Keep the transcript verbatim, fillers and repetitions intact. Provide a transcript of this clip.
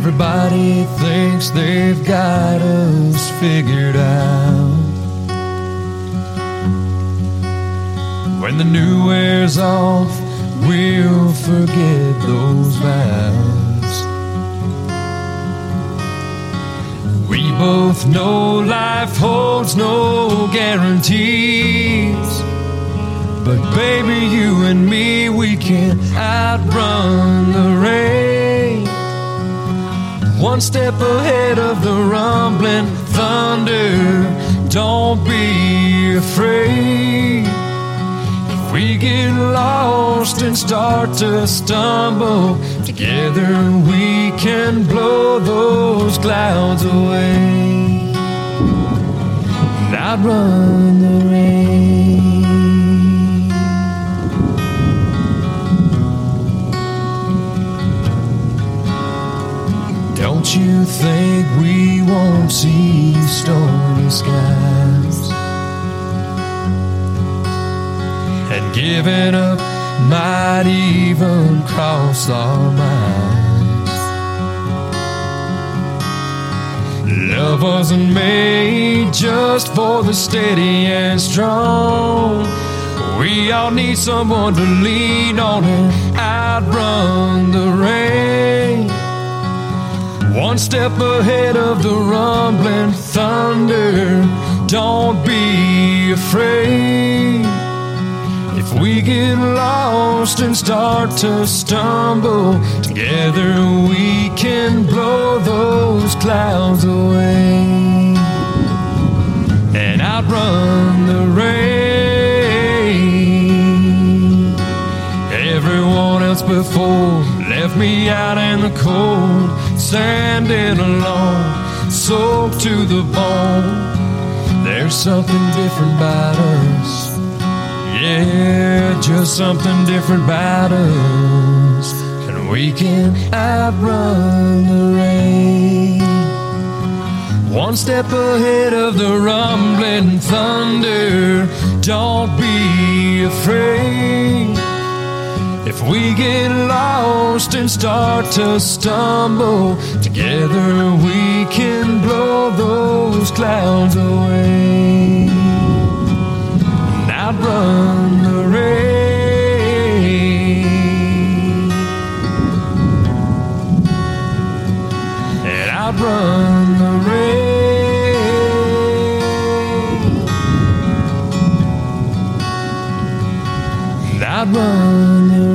Everybody thinks they've got us figured out. When the new wears off, we'll forget those vows. We both know life holds no guarantees, but baby, you and me, we can outrun the rain. One step ahead of the rumbling thunder. Don't be afraid. If we get lost and start to stumble, together we can blow those clouds away and outrun the rain. Don't you think we won't see stormy skies? And giving up might even cross our minds. Love wasn't made just for the steady and strong. We all need someone to lean on and outrun the rain. One step ahead of the rumbling thunder. Don't be afraid. If we get lost and start to stumble, together we can blow those clouds away and outrun the rain. Everyone else before left me out in the cold, standing alone, soaked to the bone. There's something different about us. Yeah, just something different about us. And we can outrun the rain. One step ahead of the rumbling thunder. Don't be afraid. If we get lost and start to stumble, together we can blow those clouds away and outrun the rain, and outrun the rain, and outrun the rain.